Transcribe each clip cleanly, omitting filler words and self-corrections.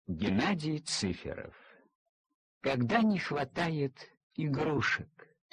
Геннадий Циферов. Когда не хватает игрушек.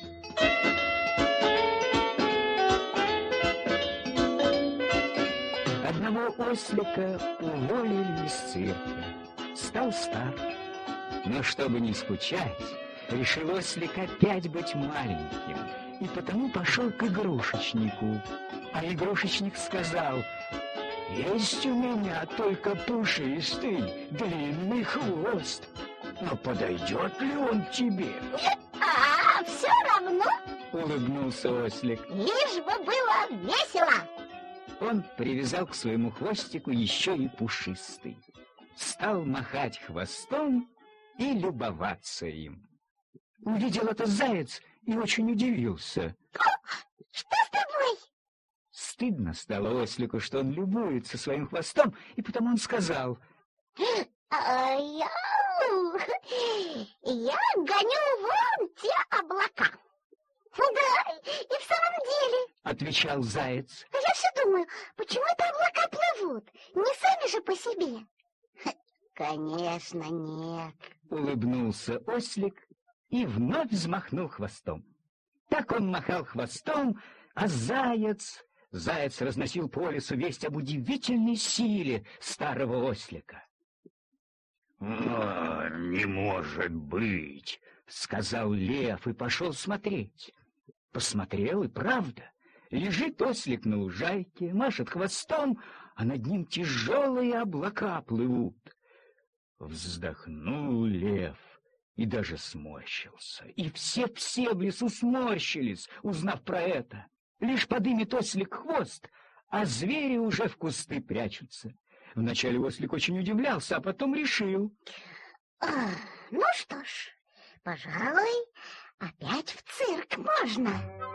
Одного ослика уволили из цирка. Стал стар. Но чтобы не скучать, решил ослик опять быть маленьким. И потому пошел к игрушечнику. А игрушечник сказал: «Есть у меня только пушистый длинный хвост. Но подойдет ли он тебе?» Все равно, улыбнулся ослик. Лишь бы было весело. Он привязал к своему хвостику еще и пушистый. Стал махать хвостом и любоваться им. Увидел это заяц и очень удивился. Что с тобой? Стыдно стало ослику, что он любуется своим хвостом, и потому он сказал: Я гоню вон те облака. Да, и в самом деле, отвечал заяц. я все думаю, почему это облака плывут? Не сами же по себе. Конечно, нет. Улыбнулся ослик и вновь взмахнул хвостом. Так он махал хвостом, а заяц разносил по лесу весть об удивительной силе старого ослика. «Не может быть!» — сказал лев и пошел смотреть. Посмотрел, и правда. Лежит ослик на лужайке, машет хвостом, а над ним тяжелые облака плывут. Вздохнул лев и даже сморщился. И все в лесу сморщились, узнав про это. Лишь подымет ослик хвост, а звери уже в кусты прячутся. Вначале ослик очень удивлялся, а потом решил: ну что ж, пожалуй, опять в цирк можно.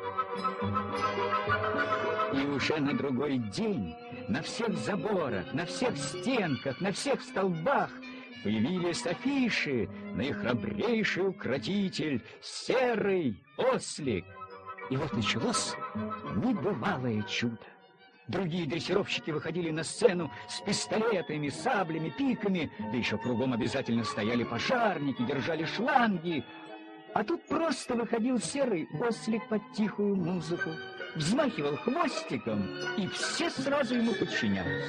И уже на другой день на всех заборах, на всех стенках, на всех столбах появились афиши: наихрабрейший укротитель — серый ослик. И вот началось небывалое чудо. Другие дрессировщики выходили на сцену с пистолетами, саблями, пиками, да еще кругом обязательно стояли пожарники, держали шланги. А тут просто выходил серый ослик под тихую музыку, взмахивал хвостиком, и все сразу ему подчинялись.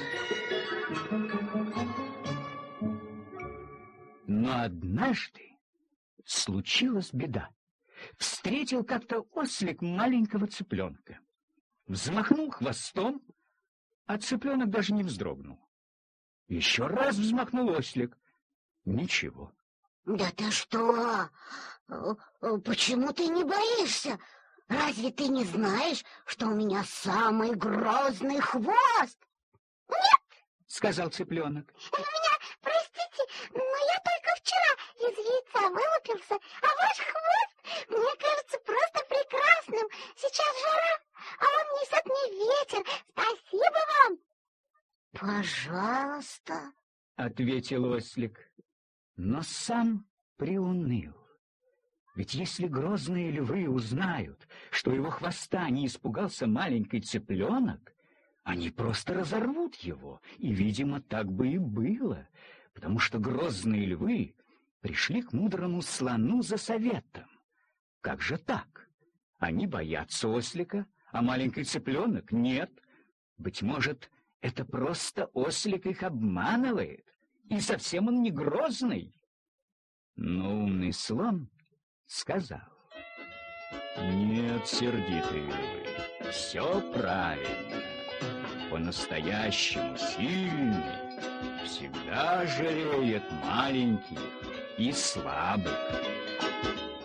Но однажды случилась беда. Встретил как-то ослик маленького цыпленка. Взмахнул хвостом, а цыпленок даже не вздрогнул. Еще раз взмахнул ослик. Ничего. Да ты что? Почему ты не боишься? Разве ты не знаешь, что у меня самый грозный хвост? Нет, сказал цыпленок. Простите, но я только вчера из яйца вылупился, а ваш хвост мне кажется просто прекрасным. Сейчас жара, а он несет мне ветер. Спасибо вам. Пожалуйста, ответил ослик, но сам приуныл. Ведь если грозные львы узнают, что его хвоста не испугался маленький цыпленок, они просто разорвут его, и, видимо, так бы и было, потому что грозные львы пришли к мудрому слону за советом. Как же так? Они боятся ослика, а маленький цыпленок нет. Быть может, это просто ослик их обманывает, и совсем он не грозный. Но умный слон сказал: «Нет, сердитые львы, все правильно. По-настоящему сильный всегда жалеет маленьких и слабых».